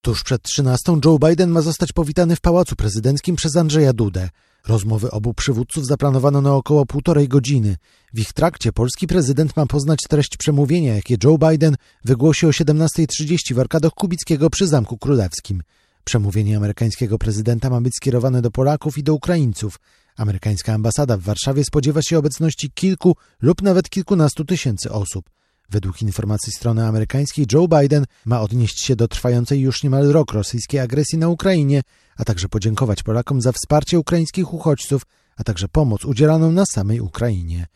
Tuż przed 13 Joe Biden ma zostać powitany w Pałacu Prezydenckim przez Andrzeja Dudę. Rozmowy obu przywódców zaplanowano na około 1,5 godziny. W ich trakcie polski prezydent ma poznać treść przemówienia, jakie Joe Biden wygłosi o 17:30 w Arkadach Kubickiego przy Zamku Królewskim. Przemówienie amerykańskiego prezydenta ma być skierowane do Polaków i do Ukraińców. Amerykańska ambasada w Warszawie spodziewa się obecności kilku lub nawet kilkunastu tysięcy osób. Według informacji strony amerykańskiej Joe Biden ma odnieść się do trwającej już niemal rok rosyjskiej agresji na Ukrainie, a także podziękować Polakom za wsparcie ukraińskich uchodźców, a także pomoc udzielaną na samej Ukrainie.